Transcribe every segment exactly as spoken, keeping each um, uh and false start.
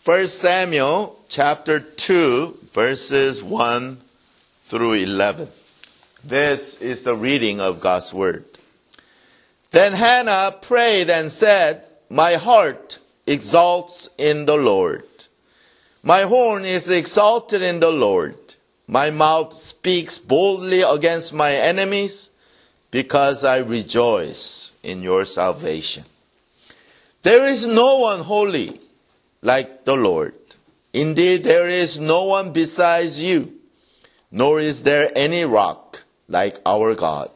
First Samuel chapter two, verses one through eleven. This is the reading of God's word. Then Hannah prayed and said, "My heart exalts in the Lord. My horn is exalted in the Lord. My mouth speaks boldly against my enemies, because I rejoice in your salvation. There is no one holy like the Lord. Indeed, there is no one besides you, nor is there any rock like our God.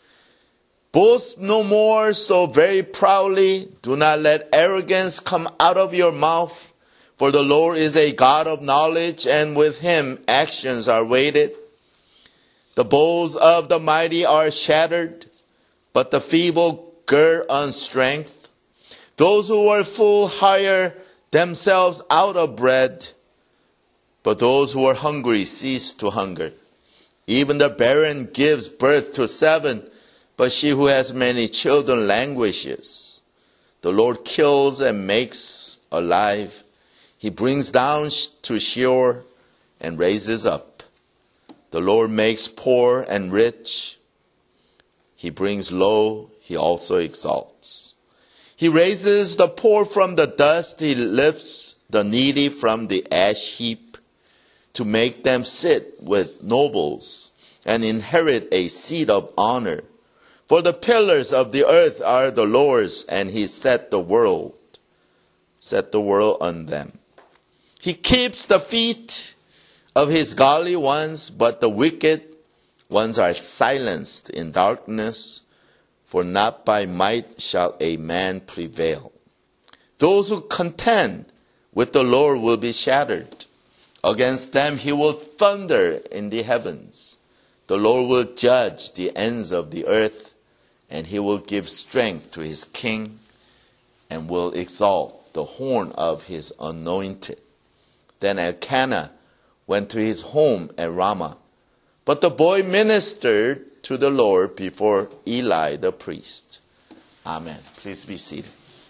Boast no more so very proudly. Do not let arrogance come out of your mouth. For the Lord is a God of knowledge, and with him actions are weighted. The bows of the mighty are shattered, but the feeble gird on strength. Those who are full hire themselves out of bread, but those who are hungry cease to hunger. Even the barren gives birth to seven, but she who has many children languishes. The Lord kills and makes alive. He brings down to Sheol and raises up. The Lord makes poor and rich. He brings low, he also exalts. He raises the poor from the dust. He lifts the needy from the ash heap to make them sit with nobles and inherit a seat of honor. For the pillars of the earth are the Lord's, and he set the world, set the world on them. He keeps the feet of his godly ones, but the wicked ones are silenced in darkness, for not by might shall a man prevail. Those who contend with the Lord will be shattered. Against them he will thunder in the heavens. The Lord will judge the ends of the earth, and he will give strength to his king, and will exalt the horn of his anointed. Then Elkanah went to his home at Ramah. But the boy ministered to the Lord before Eli the priest. Amen. Please be seated.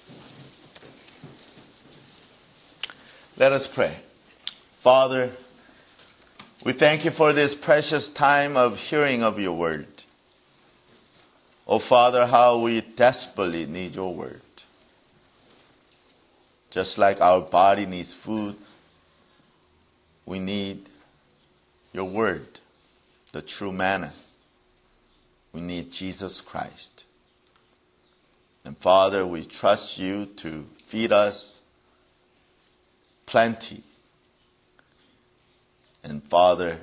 Let us pray. Father, we thank you for this precious time of hearing of your word. Oh, Father, how we desperately need your word. Just like our body needs food, we need your word, the true manna. We need Jesus Christ. And Father, we trust you to feed us plenty. And Father,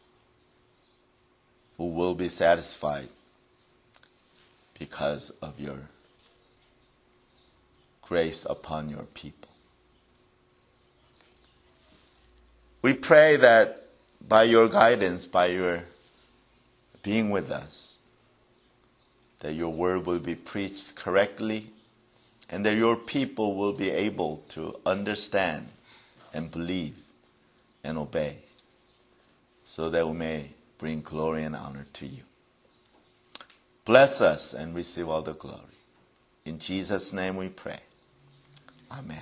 who will be satisfied because of your grace upon your people. We pray that by your guidance, by your being with us, that your word will be preached correctly, and that your people will be able to understand and believe and obey, so that we may bring glory and honor to you. Bless us and receive all the glory. In Jesus' name we pray. Amen.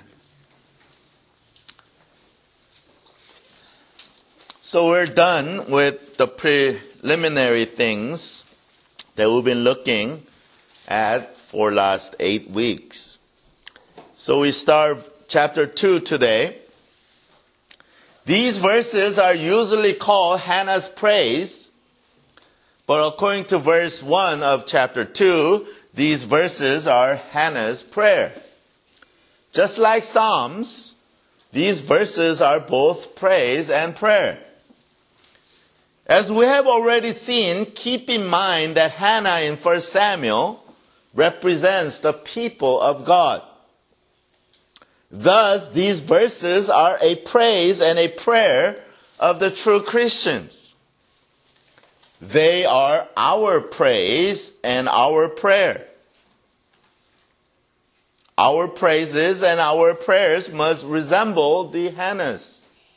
So we're done with the preliminary things that we've been looking at for last eight weeks. So we start chapter two today. These verses are usually called Hannah's praise, but according to verse one of chapter two, these verses are Hannah's prayer. Just like Psalms, these verses are both praise and prayer. As we have already seen, keep in mind that Hannah in First Samuel represents the people of God. Thus, these verses are a praise and a prayer of the true Christians. They are our praise and our prayer. Our praises and our prayers must resemble the Hannah's.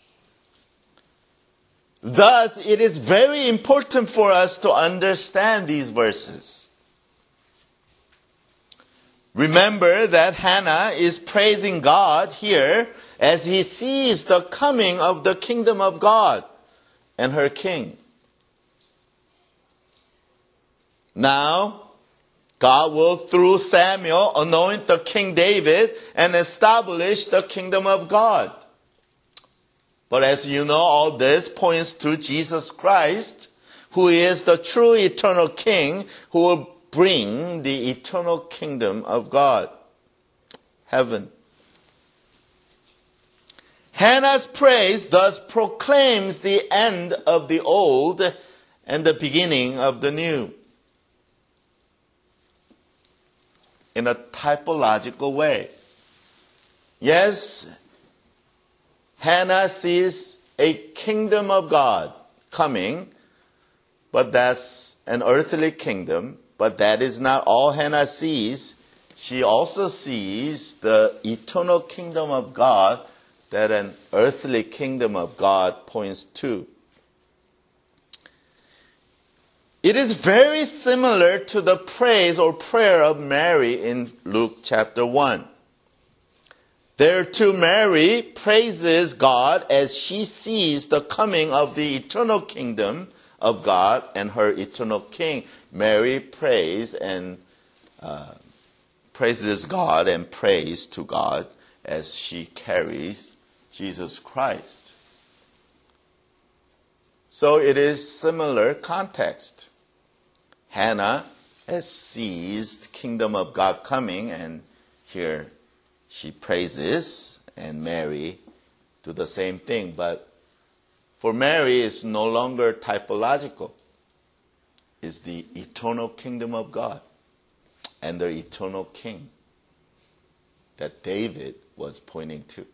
Thus, it is very important for us to understand these verses. Remember that Hannah is praising God here as he sees the coming of the kingdom of God and her king. Now, God will, through Samuel, anoint the King David and establish the kingdom of God. But as you know, all this points to Jesus Christ, who is the true eternal King, who will bring the eternal kingdom of God, heaven. Hannah's praise thus proclaims the end of the old and the beginning of the new. In a typological way. Yes, Hannah sees a kingdom of God coming, but that's an earthly kingdom. But that is not all Hannah sees. She also sees the eternal kingdom of God that an earthly kingdom of God points to. It is very similar to the praise or prayer of Mary in Luke chapter one. There too, Mary praises God as she sees the coming of the eternal kingdom of God and her eternal King. Mary prays and uh, praises God and prays to God as she carries Jesus Christ. So it is similar context. Hannah has seized kingdom of God coming, and here she praises, and Mary do the same thing. But for Mary, it's no longer typological. It's the eternal kingdom of God and the eternal King that David was pointing to.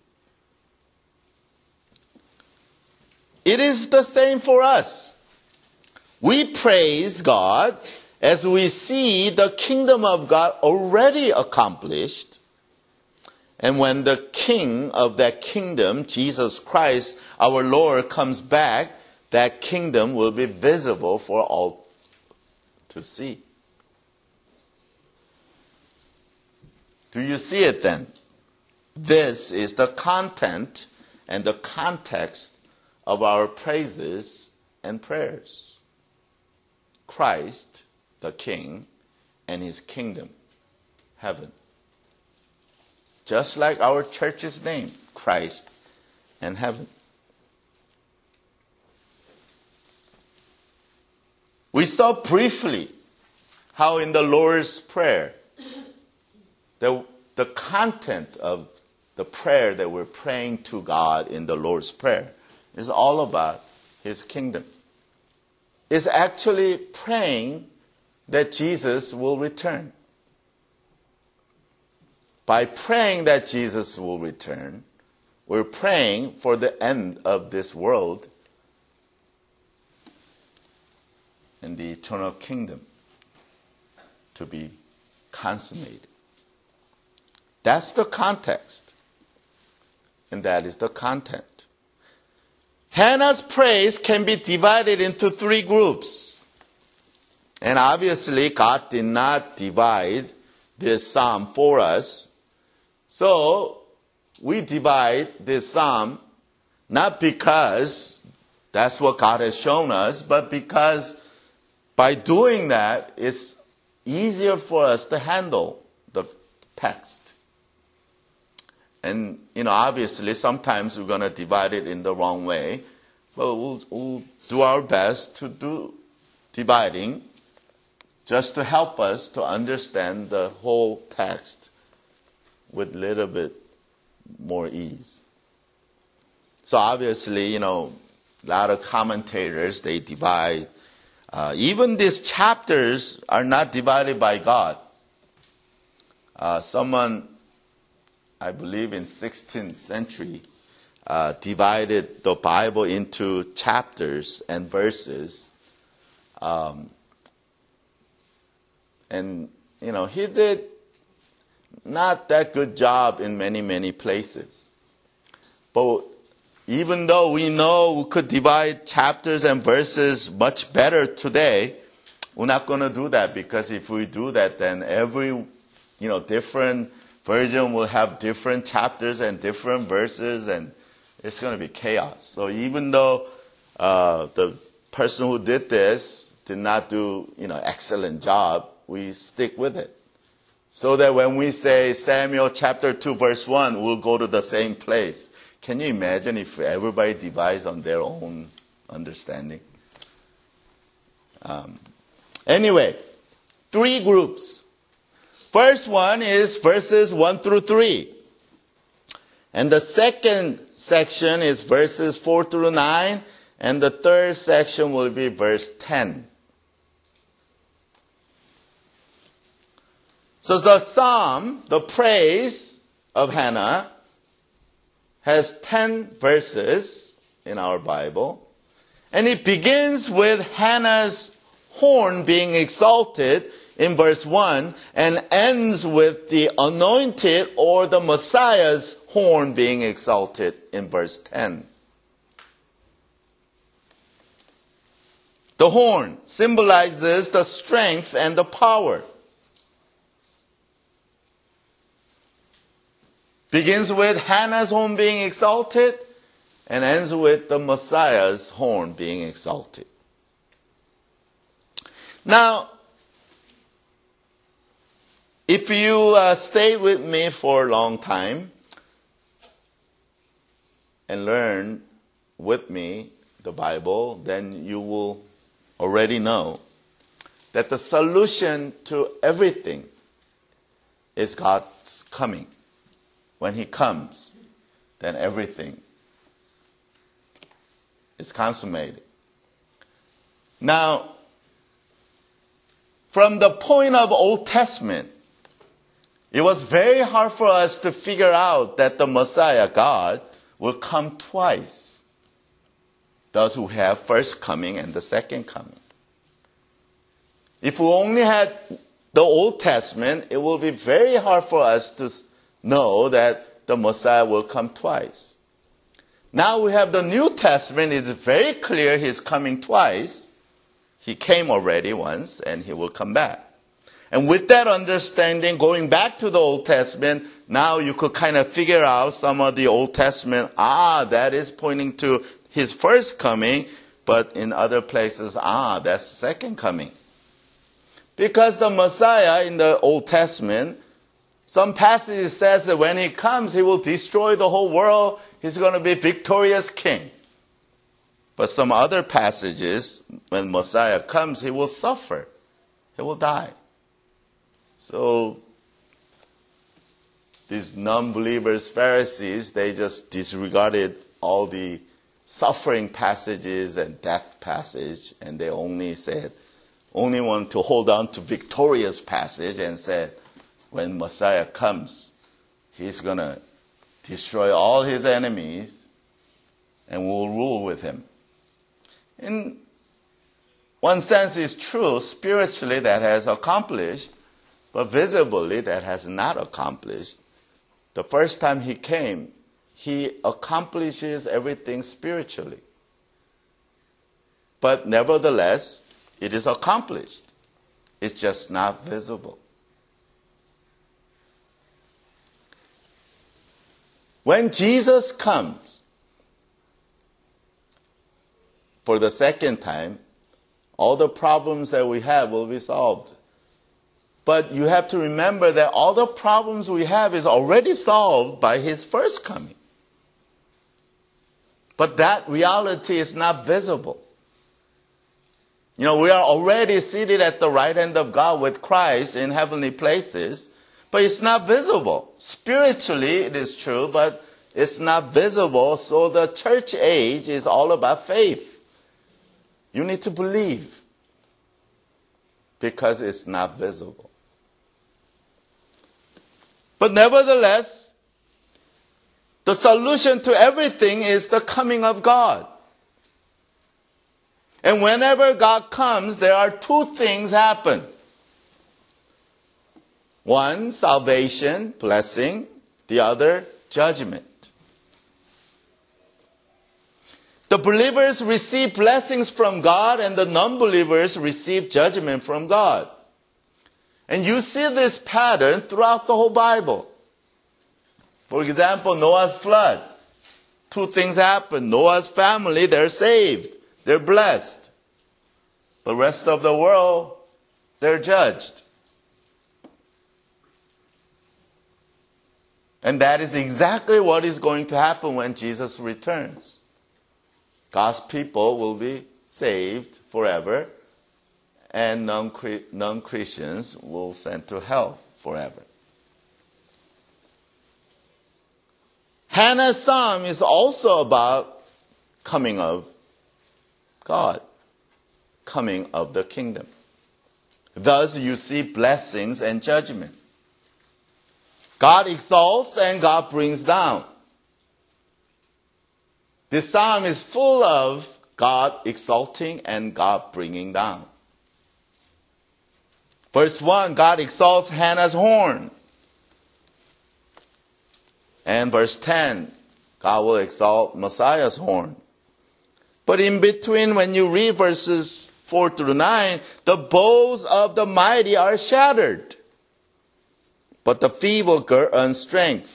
It is the same for us. We praise God as we see the kingdom of God already accomplished. And when the King of that kingdom, Jesus Christ, our Lord, comes back, that kingdom will be visible for all to see. Do you see it then? This is the content and the context of our praises and prayers. Christ, the King, and his kingdom, heaven. Just like our church's name, Christ and heaven. We saw briefly how in the Lord's Prayer, the, the content of the prayer that we're praying to God in the Lord's Prayer is all about his kingdom. It's actually praying that Jesus will return. By praying that Jesus will return, we're praying for the end of this world and the eternal kingdom to be consummated. That's the context, and that is the content. Hannah's praise can be divided into three groups. And obviously, God did not divide this psalm for us. So, we divide this psalm not because that's what God has shown us, but because by doing that, it's easier for us to handle the text. And, you know, obviously, sometimes we're going to divide it in the wrong way, but we'll, we'll do our best to do dividing just to help us to understand the whole text with a little bit more ease. So obviously, you know, a lot of commentators, they divide. Uh, even these chapters are not divided by God. Uh, someone, I believe in sixteenth century, uh, divided the Bible into chapters and verses. Um, and, you know, he did not that good job in many, many places. But even though we know we could divide chapters and verses much better today, we're not going to do that, because if we do that, then every, you you know, different version will have different chapters and different verses, and it's going to be chaos. So even though uh, the person who did this did not do, you know, excellent job, we stick with it. So that when we say Samuel chapter two verse one, we'll go to the same place. Can you imagine if everybody divides on their own understanding? Um, anyway, three groups. First one is verses one through three. And the second section is verses four through nine. And the third section will be verse ten. So the psalm, the praise of Hannah, has ten verses in our Bible. And it begins with Hannah's horn being exalted in verse one and ends with the anointed or the Messiah's horn being exalted in verse ten. The horn symbolizes the strength and the power. Begins with Hannah's horn being exalted and ends with the Messiah's horn being exalted. Now, if you uh, stay with me for a long time and learn with me the Bible, then you will already know that the solution to everything is God's coming. When He comes, then everything is consummated. Now, from the point of Old Testament, it was very hard for us to figure out that the Messiah, God, will come twice. Those who have first coming and the second coming. If we only had the Old Testament, it will be very hard for us to know that the Messiah will come twice. Now we have the New Testament. It's very clear He's coming twice. He came already once and He will come back. And with that understanding, going back to the Old Testament, now you could kind of figure out some of the Old Testament. Ah, that is pointing to His first coming, but in other places, ah, that's second coming. Because the Messiah in the Old Testament, some passages says that when He comes, He will destroy the whole world. He's going to be victorious king. But some other passages, when Messiah comes, He will suffer. He will die. So these non-believers, Pharisees, they just disregarded all the suffering passages and death passage, and they only said, only want to hold on to victorious passage and said, when Messiah comes, He's going to destroy all His enemies and will rule with Him. In one sense, it's true. Spiritually, that has accomplished, but visibly, that has not accomplished. The first time He came, He accomplishes everything spiritually. But nevertheless, it is accomplished. It's just not visible. When Jesus comes for the second time, all the problems that we have will be solved. But you have to remember that all the problems we have is already solved by His first coming. But that reality is not visible. You know, we are already seated at the right hand of God with Christ in heavenly places, but it's not visible. Spiritually, it is true, but it's not visible. So the church age is all about faith. You need to believe because it's not visible. But nevertheless, the solution to everything is the coming of God. And whenever God comes, there are two things happen. One, salvation, blessing. The other, judgment. The believers receive blessings from God and the non-believers receive judgment from God. And you see this pattern throughout the whole Bible. For example, Noah's flood. Two things happen. Noah's family, they're saved. They're blessed. The rest of the world, they're judged. And that is exactly what is going to happen when Jesus returns. God's people will be saved forever, and non-Christians will sent to hell forever. Hannah's psalm is also about coming of God, coming of the kingdom. Thus you see blessings and judgment. God exalts and God brings down. This psalm is full of God exalting and God bringing down. Verse one, God exalts Hannah's horn. And verse ten, God will exalt Messiah's horn. But in between, when you read verses four through nine, the bows of the mighty are shattered, but the feeble gird on strength.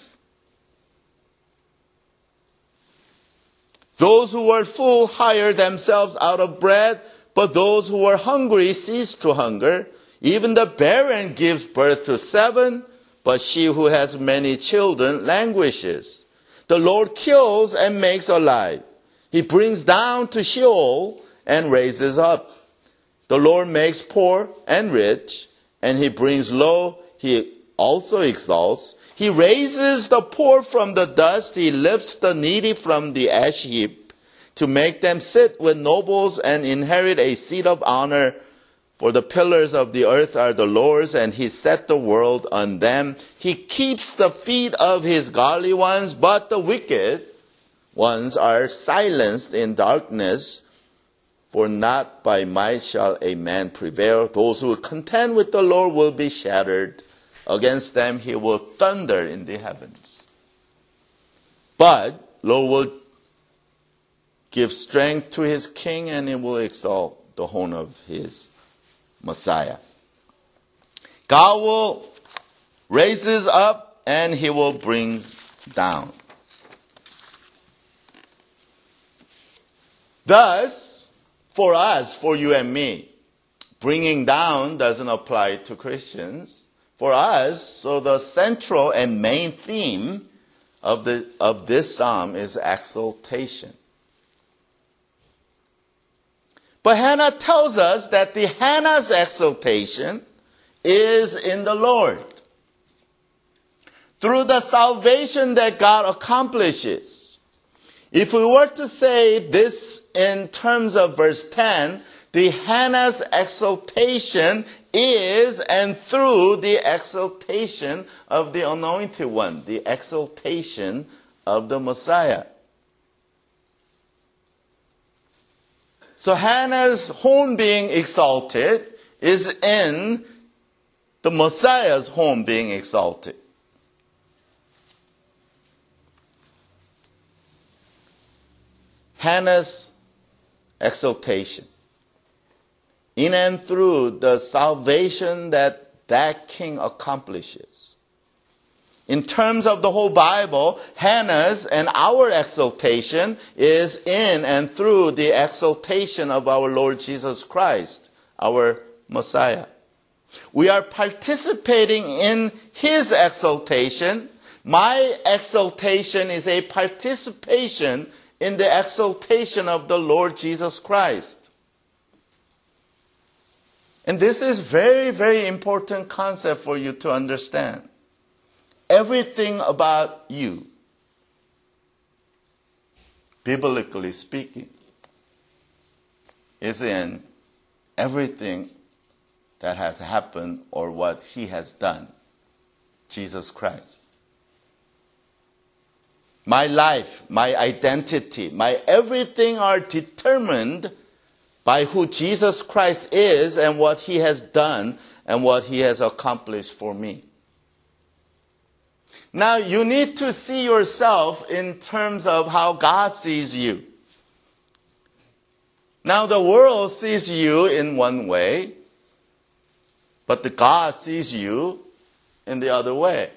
Those who were full hire themselves out of bread, but those who were hungry cease to hunger. Even the barren gives birth to seven, but she who has many children languishes. The Lord kills and makes alive. He brings down to Sheol and raises up. The Lord makes poor and rich, and he brings low, he also exalts. He raises the poor from the dust. He lifts the needy from the ash heap to make them sit with nobles and inherit a seat of honor. For the pillars of the earth are the Lord's, and he set the world on them. He keeps the feet of his godly ones, but the wicked ones are silenced in darkness. For not by might shall a man prevail. Those who contend with the Lord will be shattered. Against them he will thunder in the heavens. But Lord will give strength to his king, and he will exalt the horn of his Messiah. God will raises up and he will bring down. Thus, for us, for you and me, bringing down doesn't apply to Christians. For us, so the central and main theme of the of this psalm is exaltation. But Hannah tells us that the Hannah's exaltation is in the Lord. Through the salvation that God accomplishes. If we were to say this in terms of verse ten, the Hannah's exaltation is and through the exaltation of the Anointed One, the exaltation of the Messiah. So Hannah's horn being exalted is in the Messiah's horn being exalted. Hannah's exaltation, in and through the salvation that that king accomplishes. In terms of the whole Bible, Hannah's and our exaltation is in and through the exaltation of our Lord Jesus Christ, our Messiah. We are participating in his exaltation. My exaltation is a participation in the exaltation of the Lord Jesus Christ. And this is very, very important concept for you to understand. Everything about you, biblically speaking, is in everything that has happened or what he has done, Jesus Christ. My life, my identity, my everything are determined by who Jesus Christ is and what he has done and what he has accomplished for me. Now, you need to see yourself in terms of how God sees you. Now, the world sees you in one way. But the God sees you in the other way.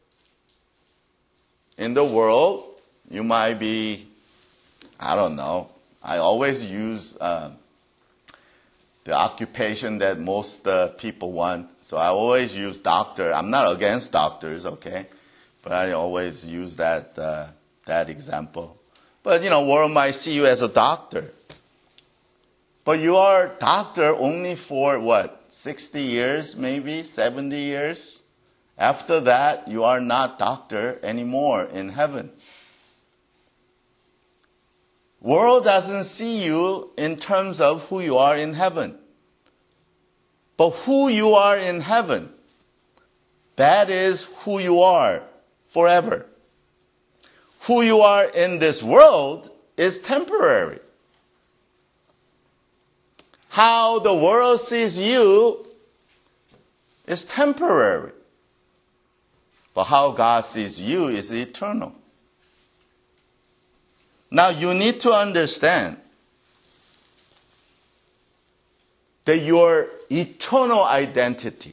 In the world, you might be, I don't know, I always use uh, the occupation that most uh, people want. So I always use doctor. I'm not against doctors, okay? But I always use that uh, that example. But, you know, world might see you as a doctor. But you are doctor only for, what, sixty years, maybe, seventy years? After that, you are not doctor anymore in heaven. World doesn't see you in terms of who you are in heaven. But who you are in heaven, that is who you are forever. Who you are in this world is temporary. How the world sees you is temporary. But how God sees you is eternal. Now you need to understand that your eternal identity,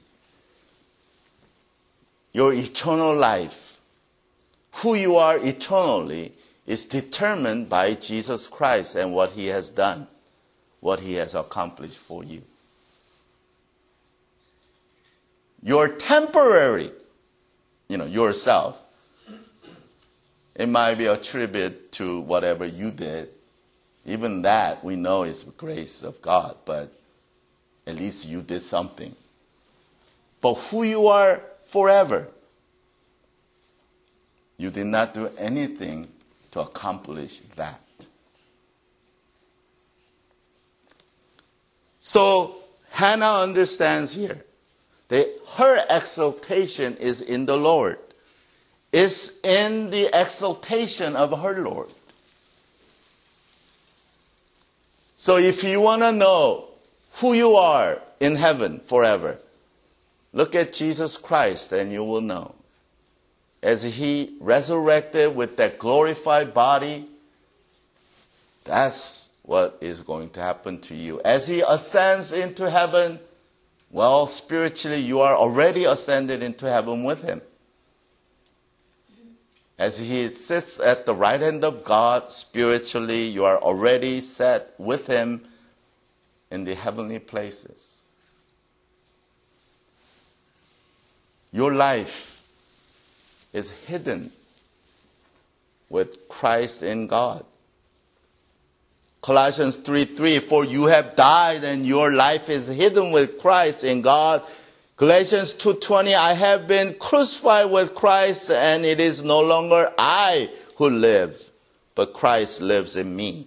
your eternal life, who you are eternally, is determined by Jesus Christ and what He has done, what He has accomplished for you. Your temporary, you know, yourself, it might be attributed to whatever you did. Even that we know is the grace of God, but at least you did something. But who you are forever, you did not do anything to accomplish that. So Hannah understands here that her exaltation is in the Lord. Is in the exaltation of her Lord. So if you want to know who you are in heaven forever, look at Jesus Christ and you will know. As He resurrected with that glorified body, that's what is going to happen to you. As He ascends into heaven, well, spiritually you are already ascended into heaven with Him. As He sits at the right hand of God, spiritually, you are already set with Him in the heavenly places. Your life is hidden with Christ in God. Colossians three three, for you have died and your life is hidden with Christ in God. Galatians two twenty, I have been crucified with Christ, and it is no longer I who live, but Christ lives in me.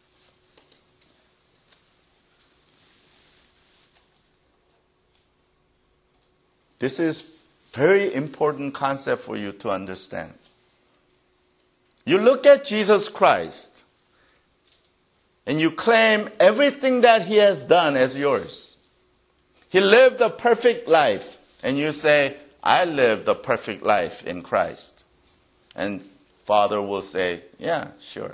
This is very important concept for you to understand. You look at Jesus Christ, and you claim everything that He has done as yours. He lived a perfect life, and you say, I lived a perfect life in Christ. And Father will say, yeah, sure.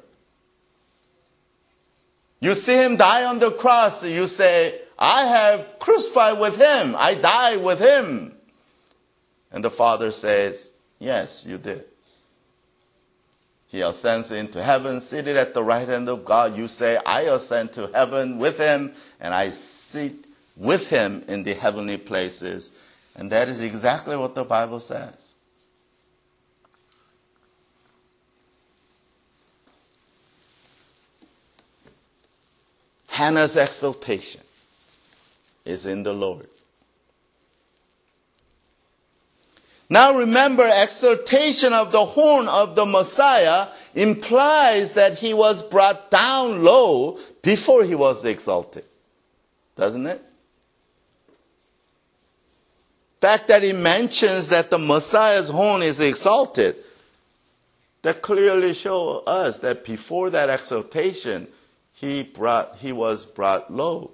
You see Him die on the cross, you say, I have crucified with Him, I died with Him. And the Father says, yes, you did. He ascends into heaven, seated at the right hand of God. You say, I ascend to heaven with Him, and I sit with Him in the heavenly places. And that is exactly what the Bible says. Hannah's exaltation is in the Lord. Now remember, exaltation of the horn of the Messiah implies that He was brought down low before He was exalted. Doesn't it? The fact that He mentions that the Messiah's horn is exalted, that clearly shows us that before that exaltation, he brought, he was brought low.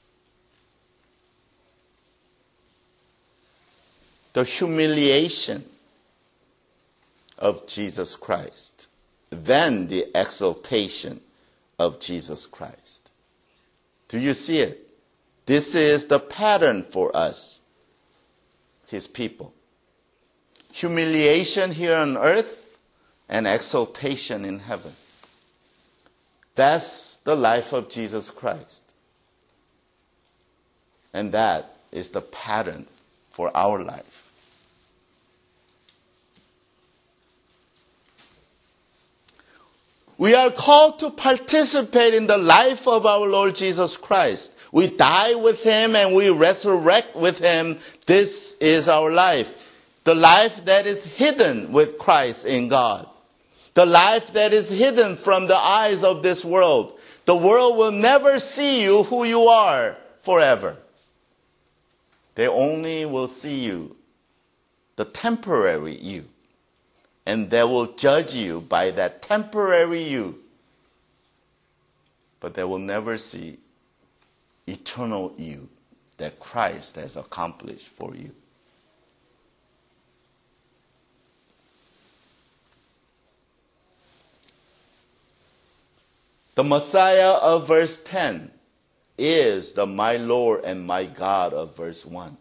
The humiliation of Jesus Christ, then the exaltation of Jesus Christ. Do you see it? This is the pattern for us his people. Humiliation here on earth and exaltation in heaven. That's the life of Jesus Christ. And that is the pattern for our life. We are called to participate in the life of our Lord Jesus Christ. We die with him and we resurrect with him. This is our life. The life that is hidden with Christ in God. The life that is hidden from the eyes of this world. The world will never see you who you are forever. They only will see you, the temporary you. And they will judge you by that temporary you. But they will never see eternal you that Christ has accomplished for you. The Messiah of verse ten is the my Lord and my God of verse one.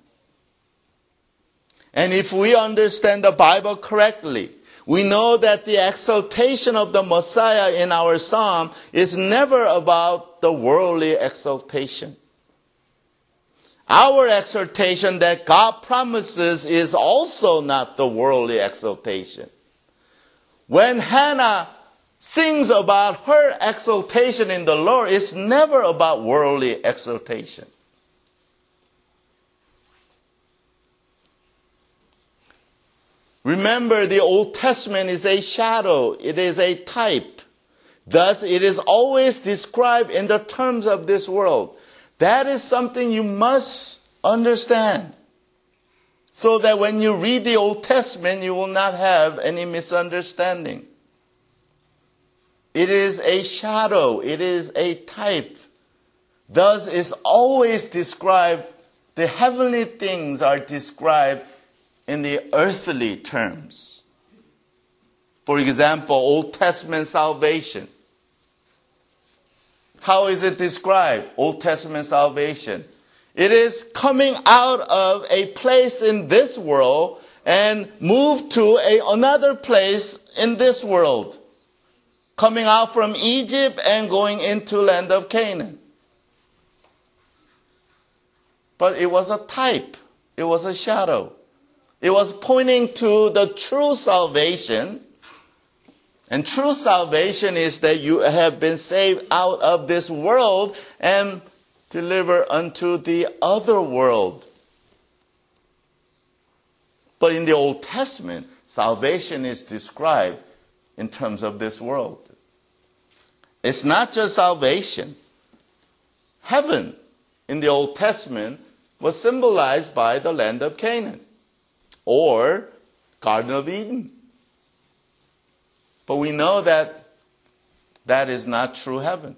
And if we understand the Bible correctly, we know that the exaltation of the Messiah in our psalm is never about the worldly exaltation. Our exaltation that God promises is also not the worldly exaltation. When Hannah sings about her exaltation in the Lord, it's never about worldly exaltation. Remember, the Old Testament is a shadow. It is a type. Thus, it is always described in the terms of this world. That is something you must understand. So that when you read the Old Testament, you will not have any misunderstanding. It is a shadow. It is a type. Thus, it's always described, the heavenly things are described in the earthly terms. For example, Old Testament salvation. How is it described? Old Testament salvation. It is coming out of a place in this world and move to a, another place in this world. Coming out from Egypt and going into land of Canaan. But it was a type. It was a shadow. It was pointing to the true salvation. And true salvation is that you have been saved out of this world and delivered unto the other world. But in the Old Testament, salvation is described in terms of this world. It's not just salvation. Heaven in the Old Testament was symbolized by the land of Canaan or Garden of Eden. But we know that that is not true heaven.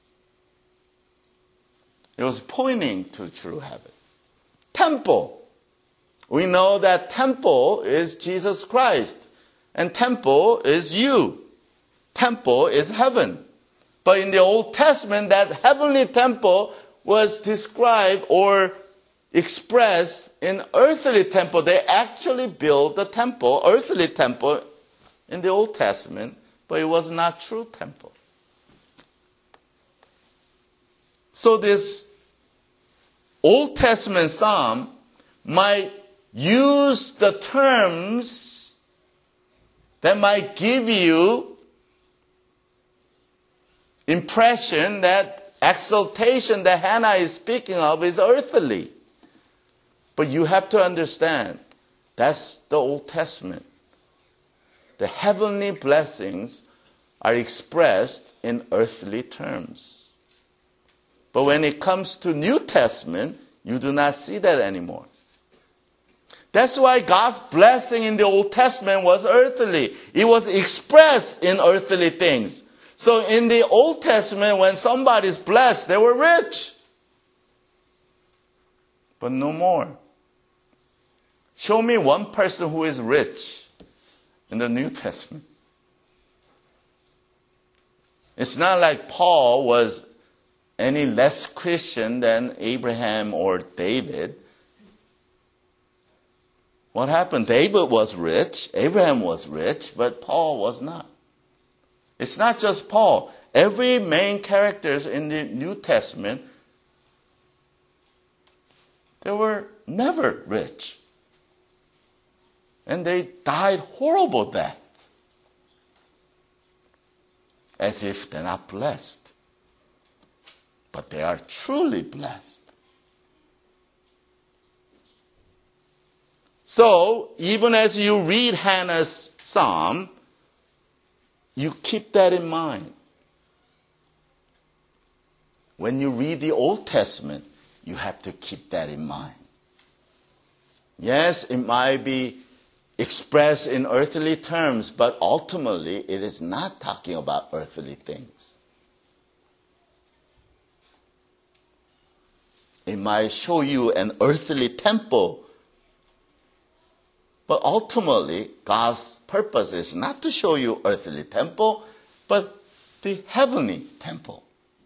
It was pointing to true heaven. Temple. We know that temple is Jesus Christ. And temple is you. Temple is heaven. But in the Old Testament, that heavenly temple was described or expressed in earthly temple. They actually built the temple, earthly temple, in the Old Testament, but it was not true temple. So this Old Testament psalm might use the terms that might give you impression that exaltation that Hannah is speaking of is earthly. But you have to understand, that's the Old Testament. The heavenly blessings are expressed in earthly terms. But when it comes to New Testament, you do not see that anymore. That's why God's blessing in the Old Testament was earthly. It was expressed in earthly things. So in the Old Testament, when somebody's blessed, they were rich. But no more. Show me one person who is rich in the New Testament. It's not like Paul was any less Christian than Abraham or David. What happened? David was rich, Abraham was rich, but Paul was not. It's not just Paul. Every main characters in the New Testament, they were never rich. And they died horrible deaths. As if they're not blessed. But they are truly blessed. So, even as you read Hannah's psalm, you keep that in mind. When you read the Old Testament, you have to keep that in mind. Yes, it might be expressed in earthly terms, but ultimately it is not talking about earthly things. It might show you an earthly temple, but ultimately God's purpose is not to show you earthly temple, but the heavenly temple.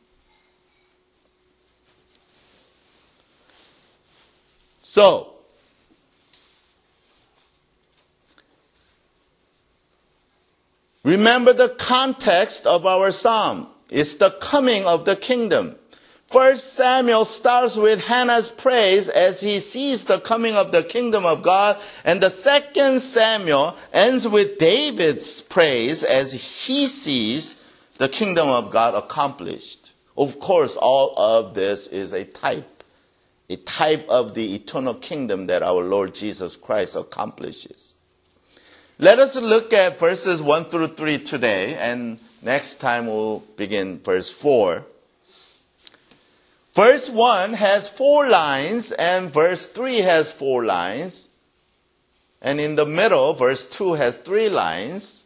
So, remember the context of our psalm. It's the coming of the kingdom. First Samuel starts with Hannah's praise as he sees the coming of the kingdom of God. And the second Samuel ends with David's praise as he sees the kingdom of God accomplished. Of course, all of this is a type. A type of the eternal kingdom that our Lord Jesus Christ accomplishes. Let us look at verses one through three today, and next time we'll begin verse four. Verse one has four lines, and verse three has four lines. And in the middle, verse two has three lines.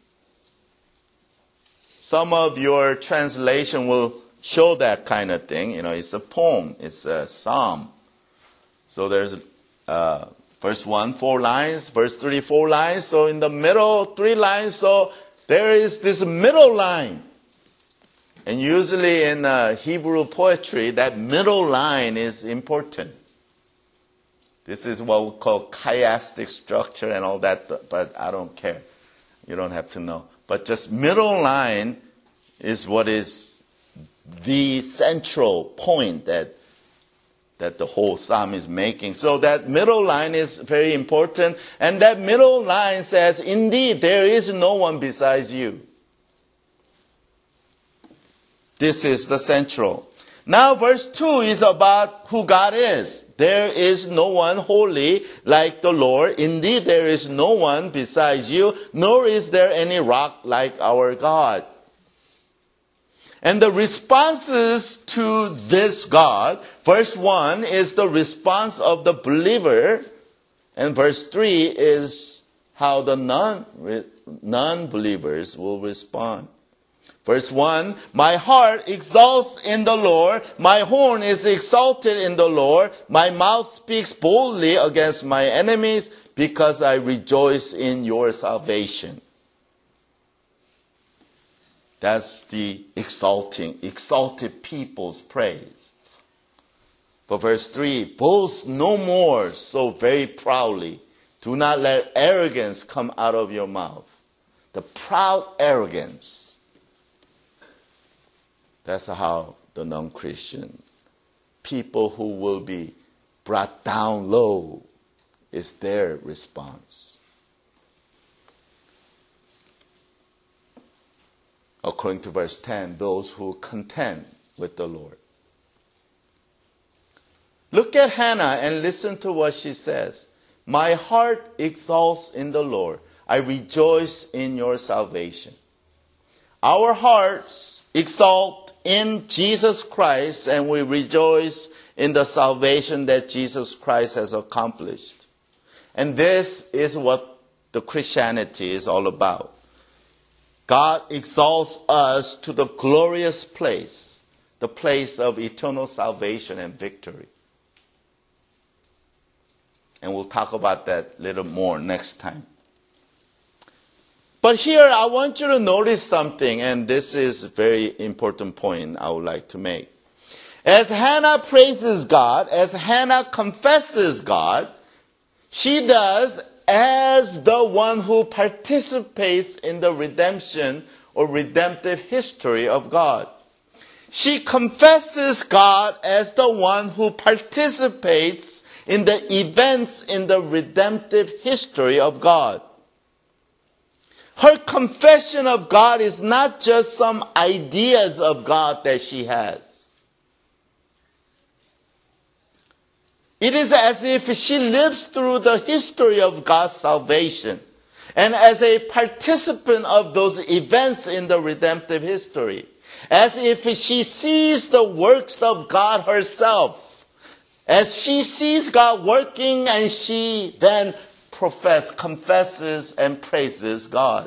Some of your translation will show that kind of thing. You know, it's a poem, it's a psalm. So there's uh, verse one, four lines, verse three, four lines. So in the middle, three lines. So there is this middle line. And usually in uh, Hebrew poetry, that middle line is important. This is what we call chiastic structure and all that, but I don't care. You don't have to know. But just middle line is what is the central point that that the whole psalm is making. So that middle line is very important. And that middle line says, indeed, there is no one besides you. This is the central. Now verse two is about who God is. There is no one holy like the Lord. Indeed, there is no one besides you, nor is there any rock like our God. And the responses to this God, verse one is the response of the believer, and verse three is how the non, non-believers will respond. Verse one, my heart exalts in the Lord, my horn is exalted in the Lord, my mouth speaks boldly against my enemies because I rejoice in your salvation. That's the exalting, exalted people's praise. But verse three, boast no more so very proudly. Do not let arrogance come out of your mouth. The proud arrogance. That's how the non-Christian, people who will be brought down low, is their response. According to verse ten, those who contend with the Lord. Look at Hannah and listen to what she says. My heart exalts in the Lord. I rejoice in your salvation. Our hearts exalt in Jesus Christ, and we rejoice in the salvation that Jesus Christ has accomplished. And this is what the Christianity is all about. God exalts us to the glorious place, the place of eternal salvation and victory. And we'll talk about that a little more next time. But here I want you to notice something, and this is a very important point I would like to make. As Hannah praises God, as Hannah confesses God, she does as the one who participates in the redemption or redemptive history of God. She confesses God as the one who participates in the events in the redemptive history of God. Her confession of God is not just some ideas of God that she has. It is as if she lives through the history of God's salvation, and as a participant of those events in the redemptive history, as if she sees the works of God herself, as she sees God working, and she then profess, confesses and praises God.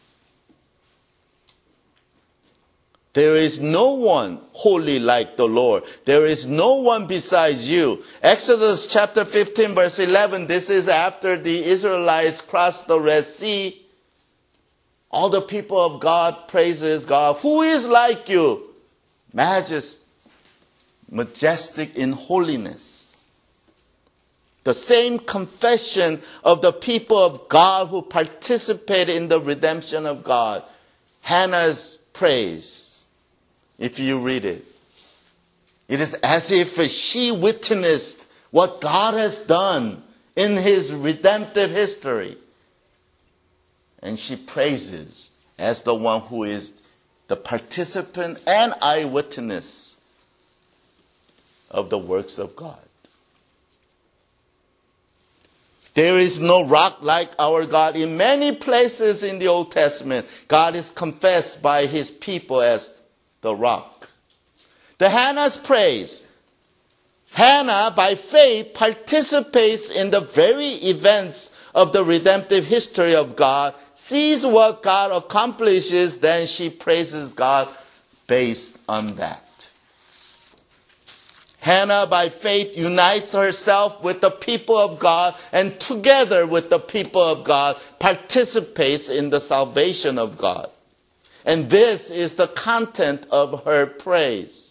There is no one holy like the Lord. There is no one besides you. Exodus chapter fifteen verse eleven, this is after the Israelites crossed the Red Sea. All the people of God praises God. Who is like you? Majesty, majestic in holiness. The same confession of the people of God who participated in the redemption of God. Hannah's praise, if you read it. It is as if she witnessed what God has done in his redemptive history. And she praises as the one who is the participant and eyewitness of the works of God. There is no rock like our God. In many places in the Old Testament, God is confessed by his people as the rock. The Hannah's praise. Hannah, by faith, participates in the very events of the redemptive history of God, sees what God accomplishes, then she praises God based on that. Hannah, by faith, unites herself with the people of God, and together with the people of God, participates in the salvation of God. And this is the content of her praise.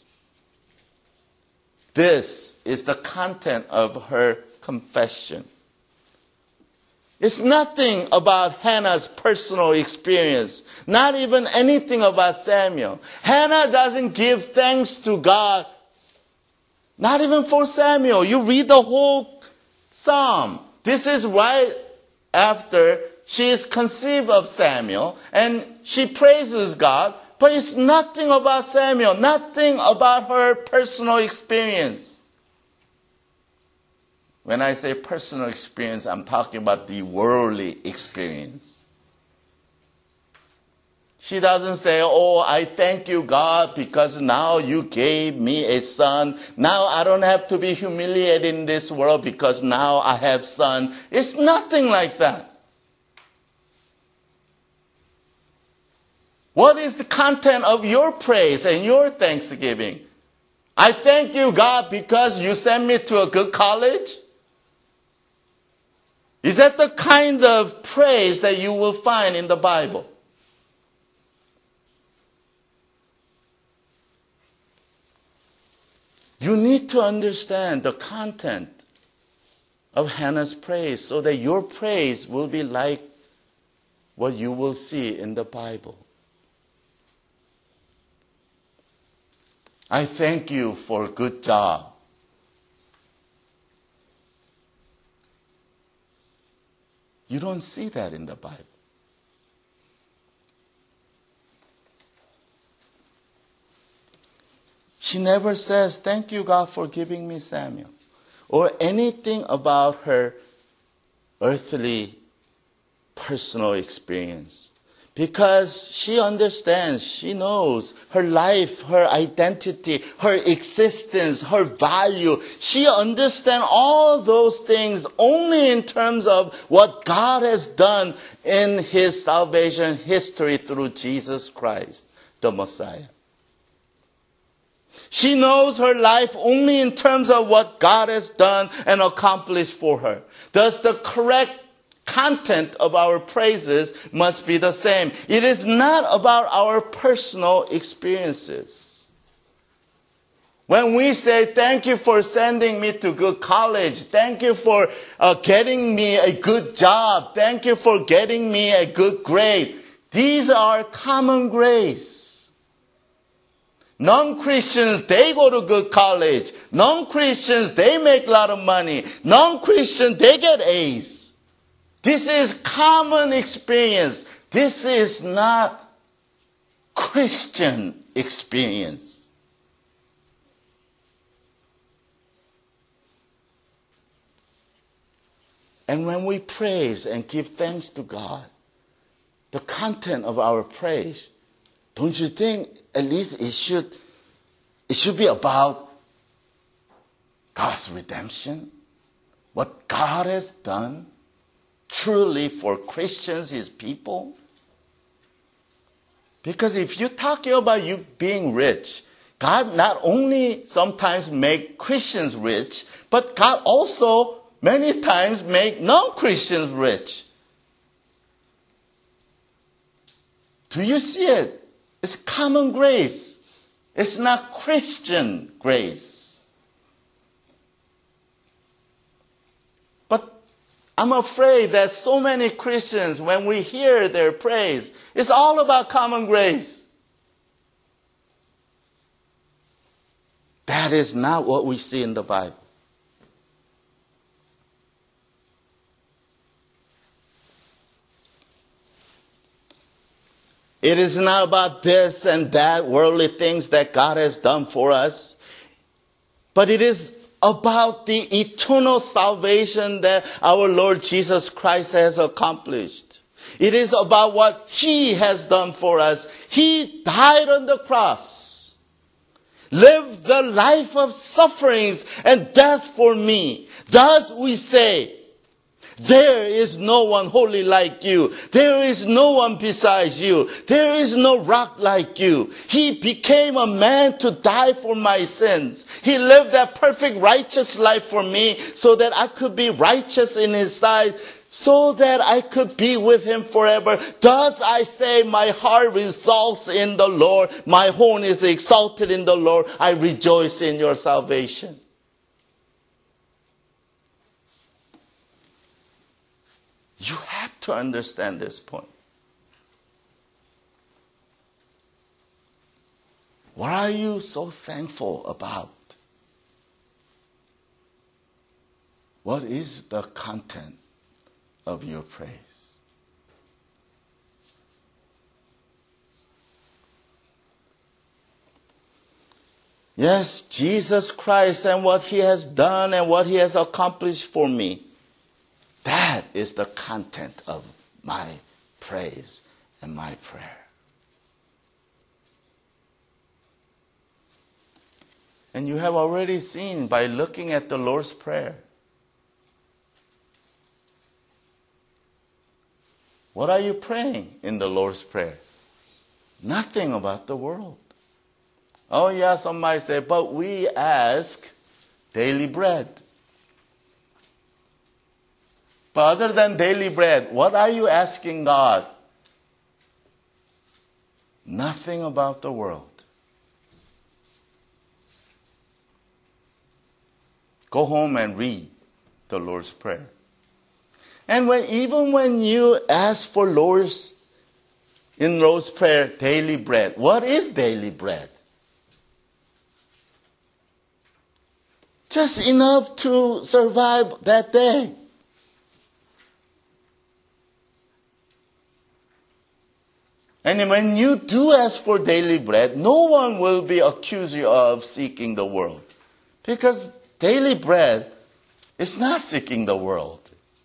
This is the content of her confession. It's nothing about Hannah's personal experience, not even anything about Samuel. Hannah doesn't give thanks to God, not even for Samuel. You read the whole psalm. This is right after she is conceived of Samuel, and she praises God, but it's nothing about Samuel, nothing about her personal experience. When I say personal experience, I'm talking about the worldly experience. She doesn't say, oh, I thank you, God, because now you gave me a son. Now I don't have to be humiliated in this world because now I have a son. It's nothing like that. What is the content of your praise and your thanksgiving? I thank you, God, because you sent me to a good college. Is that the kind of praise that you will find in the Bible? You need to understand the content of Hannah's praise so that your praise will be like what you will see in the Bible. I thank you for a good job. You don't see that in the Bible. She never says, thank you, God, for giving me Samuel, or anything about her earthly personal experience. Because she understands, she knows her life, her identity, her existence, her value. She understands all those things only in terms of what God has done in his salvation history through Jesus Christ, the Messiah. She knows her life only in terms of what God has done and accomplished for her. Thus, the correct content of our praises must be the same. It is not about our personal experiences. When we say, thank you for sending me to good college, thank you for uh, getting me a good job, thank you for getting me a good grade, these are common grace. Non-Christians, they go to good college. Non-Christians, they make a lot of money. Non-Christians, they get A's. This is common experience. This is not Christian experience. And when we praise and give thanks to God, the content of our praise, don't you think at least it should, it should be about God's redemption? What God has done truly for Christians, His people? Because if you're talking about you being rich, God not only sometimes make Christians rich, but God also many times make non-Christians rich. Do you see it? It's common grace. It's not Christian grace. But I'm afraid that so many Christians, when we hear their praise, it's all about common grace. That is not what we see in the Bible. It is not about this and that worldly things that God has done for us, but it is about the eternal salvation that our Lord Jesus Christ has accomplished. It is about what He has done for us. He died on the cross, lived the life of sufferings and death for me. Thus we say, there is no one holy like you. There is no one besides you. There is no rock like you. He became a man to die for my sins. He lived that perfect righteous life for me so that I could be righteous in His sight, so that I could be with Him forever. Thus I say, my heart rejoices in the Lord. My horn is exalted in the Lord. I rejoice in your salvation. You have to understand this point. What are you so thankful about? What is the content of your praise? Yes, Jesus Christ and what He has done and what He has accomplished for me. That is the content of my praise and my prayer. And you have already seen by looking at the Lord's Prayer. What are you praying in the Lord's Prayer? Nothing about the world. Oh yeah, some might say, but we ask daily bread. But other than daily bread, what are you asking God? Nothing about the world. Go home and read the Lord's Prayer. And when, even when you ask for Lord's, in Lord's Prayer, daily bread, what is daily bread? Just enough to survive that day. And when you do ask for daily bread, no one will be accused you of seeking the world. Because daily bread is not seeking the world.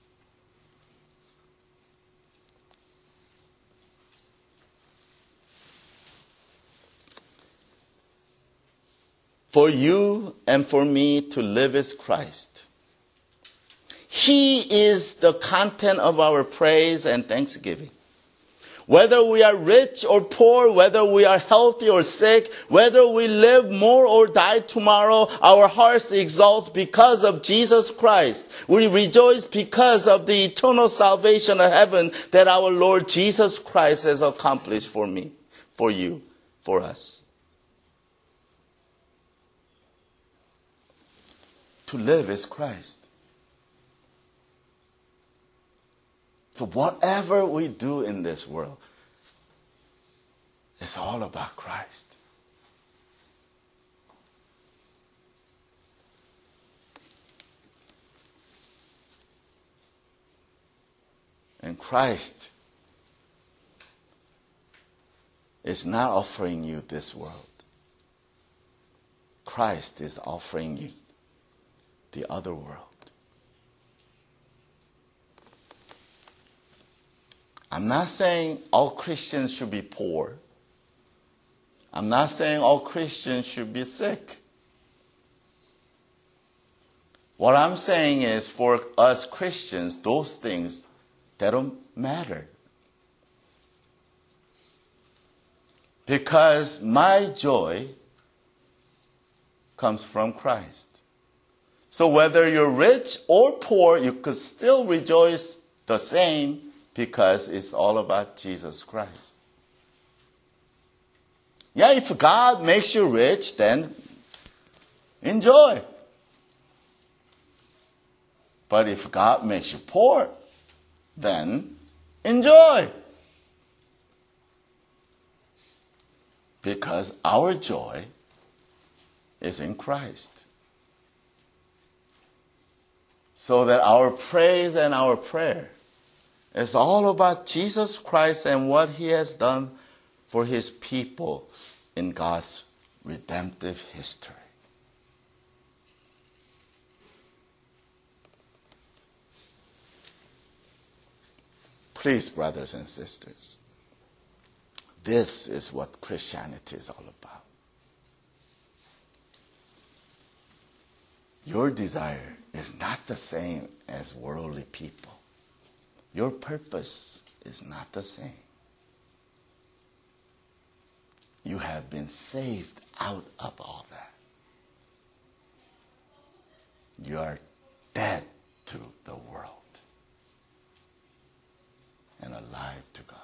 For you and for me to live is Christ. He is the content of our praise and thanksgiving. Whether we are rich or poor, whether we are healthy or sick, whether we live more or die tomorrow, our hearts exalt because of Jesus Christ. We rejoice because of the eternal salvation of heaven that our Lord Jesus Christ has accomplished for me, for you, for us. to live is Christ. So whatever we do in this world, it's all about Christ. And Christ is not offering you this world. Christ is offering you the other world. I'm not saying all Christians should be poor. I'm not saying all Christians should be sick. What I'm saying is, for us Christians, those things, they don't matter. Because my joy comes from Christ. So whether you're rich or poor, you could still rejoice the same, because it's all about Jesus Christ. Yeah, if God makes you rich, then enjoy. But if God makes you poor, then enjoy. Because our joy is in Christ. So that our praise and our prayer is all about Jesus Christ and what He has done for His people in God's redemptive history. Please, brothers and sisters, this is what Christianity is all about. Your desire is not the same as worldly people. Your purpose is not the same. You have been saved out of all that. You are dead to the world and alive to God.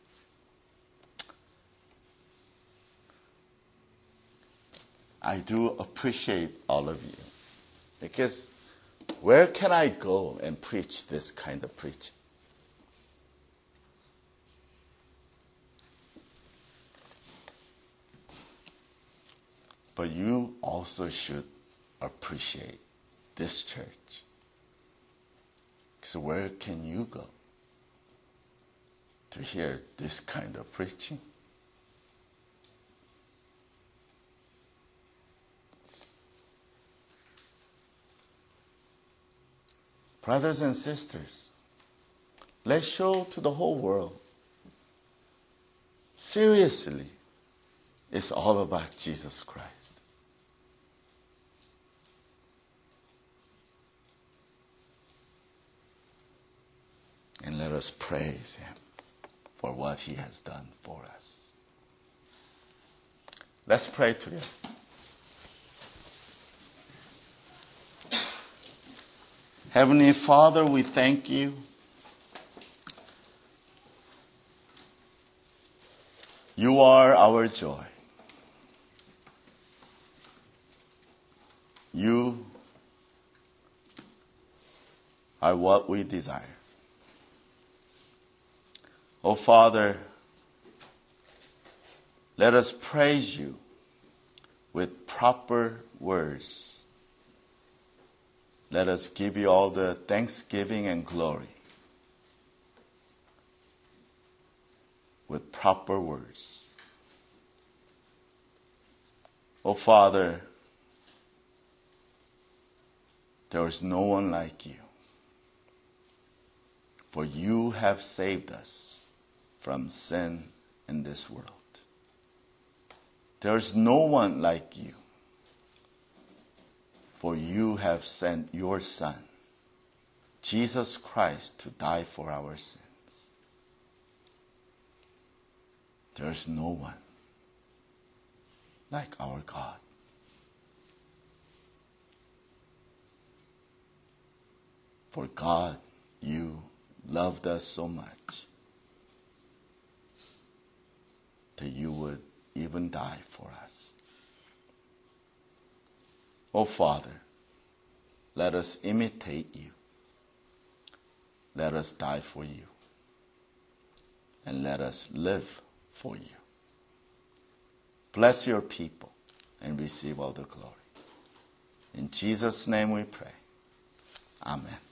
I do appreciate all of you, because where can I go and preach this kind of preaching? But you also should appreciate this church. So where can you go to hear this kind of preaching? Brothers and sisters, let's show to the whole world, seriously, it's all about Jesus Christ. And let us praise Him for what He has done for us. Let's pray together. Heavenly Father, we thank You. You are our joy. You are what we desire. Oh Father, let us praise You with proper words. Let us give You all the thanksgiving and glory with proper words. Oh Father, there is no one like You, for You have saved us from sin in this world. There is no one like You, for You have sent Your Son, Jesus Christ, to die for our sins. There is no one like our God. For God, You loved us so much that You would even die for us. Oh Father, Let us imitate you. Let us die for you. And let us live for you. Bless your people and receive all the glory. In Jesus' name we pray. Amen.